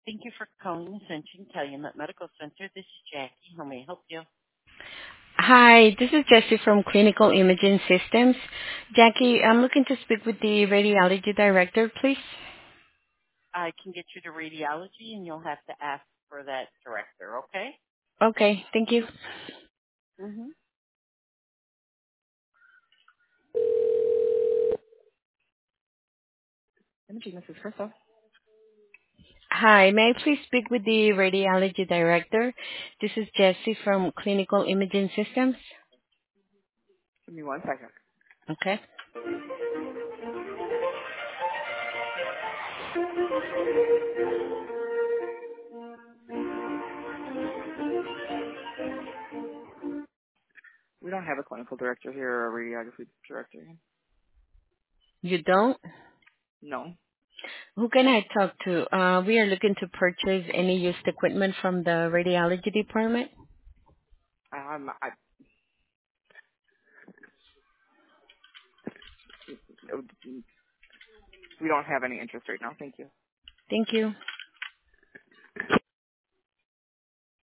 Thank you for calling Ascension Calumet Medical Center. This is Jackie. How may I help you? Hi, this is Jessie from Clinical Imaging Systems. Jackie, I'm looking to speak with the radiology director, please. I can get you to radiology, and you'll have to ask for that director, okay? Okay, thank you. Mm-hmm. Imaging, this is Crystal. Hi, may I please speak with the radiology director? This is Jessie from Clinical Imaging Systems. Give me 1 second. Okay. We don't have a clinical director here or a radiography director. You don't? No. Who can I talk to? We are looking to purchase any used equipment from the radiology department. I, we don't have any interest right now. Thank you. Thank you.